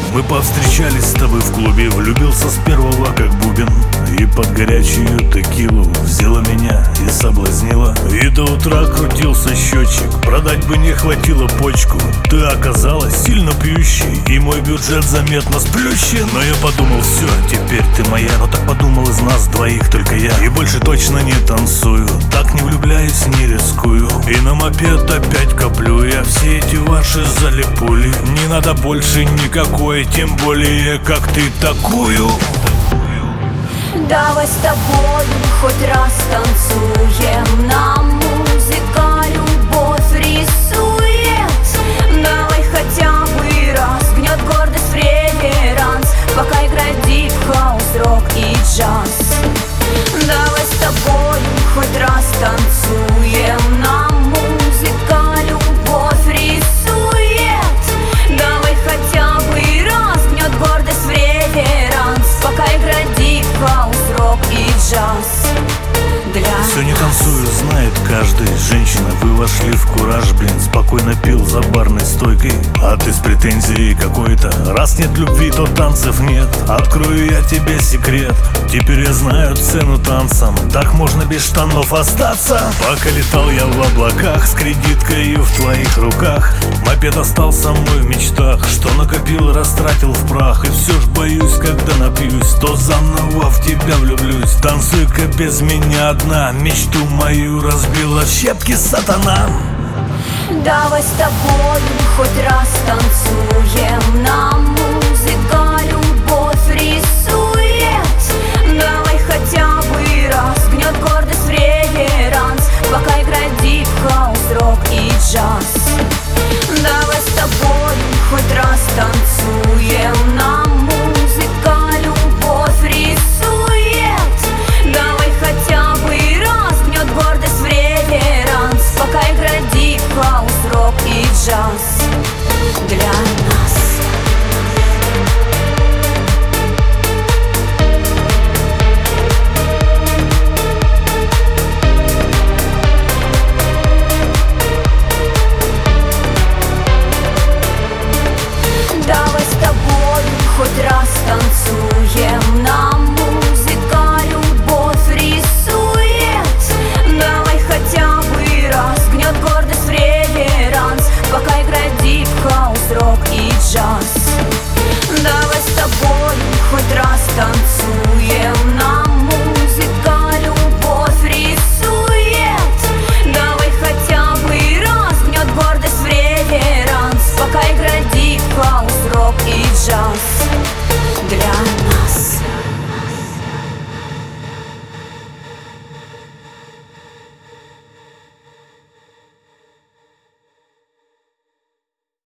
Мы повстречались с тобой в клубе, влюбился с первого как бубен. И под горячую текилу взяла меня и соблазнила. И до утра крутился счетчик, продать бы не хватило почку. Ты оказалась сильно пьющей, и мой бюджет заметно сплющен. Но я подумал, все, теперь ты моя. Но так подумал, из нас двоих только я. И больше точно не танцую, так не влюбляюсь, не рискую. И на мопед опять коплю я все эти ваши залипули. Не надо больше никакой, тем более как ты такую. Давай с тобой хоть раз танцуем, нам музыка любовь рисует. Давай хотя бы раз, гнет гордость в реверанс, пока играет дип, хаус, рок и джаз. Давай с тобой хоть раз танцуем, нам музыка любовь рисует. Давай хотя бы раз, гнет гордость в реверанс, пока играет дип, хаус, рок и джаз. Все не танцую, знает каждый. Женщина, вы вошли в кураж, блин. Спокойно пил за барной стойкой, а ты с претензией какой-то. Раз нет любви, то танцев нет. Открою я тебе секрет, теперь я знаю цену танцам. Так можно без штанов остаться. Пока летал я в облаках с кредиткой в твоих руках, мопед остался мой в мечтах. Что накопил, растратил в прах. И все ж боюсь, когда напьюсь, то заново в тебя влюблюсь. Танцуй-ка без меня одна, мечту мою разбила в щепки сатана. Давай с тобой хоть раз танцуем, нам музыка любовь рисует. Давай хотя бы раз, гнет гордость в реверанс, пока играет дип, хаус, рок и джаз. Давай с тобой хоть раз танцуем, нам музыка любовь рисует. Давай хотя бы раз, гнет гордость в реверанс, пока играет дип, хаус, рок и джаз для нас. Давай с тобой хоть раз танцуем, нам музыка любовь рисует. Давай хотя бы раз, гнет гордость в реверанс, пока играет дип, хаус, рок и джаз. Давай с тобой хоть раз танцуем.